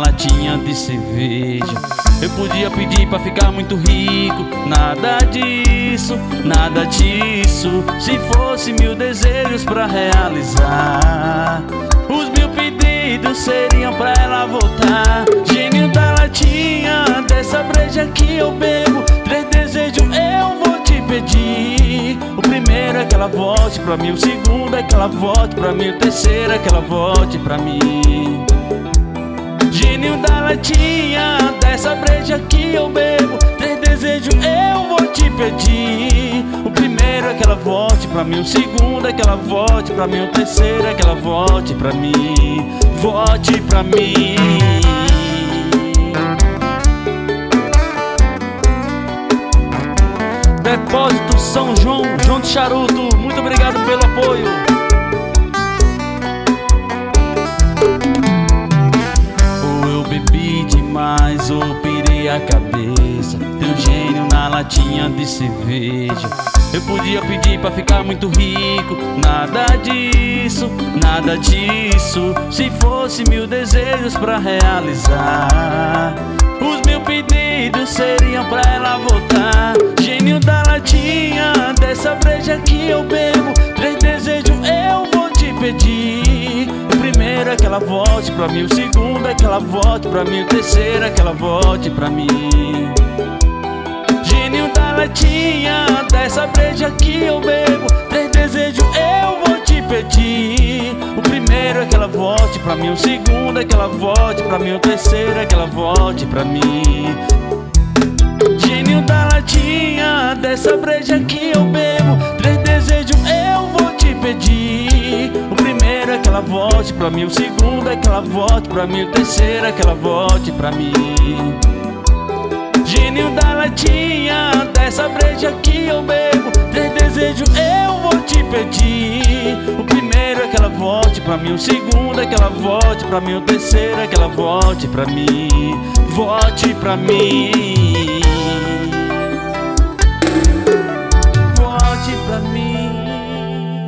latinha de cerveja. Eu podia pedir pra ficar muito rico, nada disso, nada disso. Se fosse 1000 desejos pra realizar, os 1000 pedidos seriam pra ela voltar. Gênio da latinha, dessa breja que eu bebo, 3 desejos eu vou te pedir. O primeiro é que ela volte pra mim, o segundo é que ela volte pra mim, o terceiro é que ela volte pra mim. Gênio da latinha, dessa breja que eu bebo, 3 desejos eu vou te pedir. O primeiro é que ela volte pra mim, o segundo é que ela volte pra mim, o terceiro é que ela volte pra mim. Volte pra mim. Depósito São João, João de Charuto, muito obrigado pelo apoio. Ou eu bebi demais, ou pirei a cabeça. Teu gênio na latinha de cerveja. Eu podia pedir pra ficar muito rico, nada disso, nada disso. Se fosse 1000 desejos pra realizar, os 1000 pedidos seriam pra ela voltar. Gênio da latinha, dessa breja que eu bebo, 3 desejos eu vou te pedir. O primeiro é que ela volte pra mim, o segundo é que ela volte pra mim, o terceiro é que ela volte pra mim. Gênio da latinha, dessa breja que eu bebo, 3 desejos eu vou te pedir. O primeiro é que ela volte pra mim, o segundo é que ela volte pra mim, o terceiro é que ela volte pra mim. Gênio da latinha, dessa breja que eu bebo, 3 desejos eu vou te pedir. O primeiro é que ela volte pra mim, o segundo é que ela volte pra mim, o terceiro é que ela volte pra mim. Gênio da latinha, dessa breja que eu bebo, 3 desejos eu vou te pedir. O primeiro é que ela volte pra mim, o segundo é que ela volte pra mim, o terceiro é que ela volte pra mim. Volte pra mim.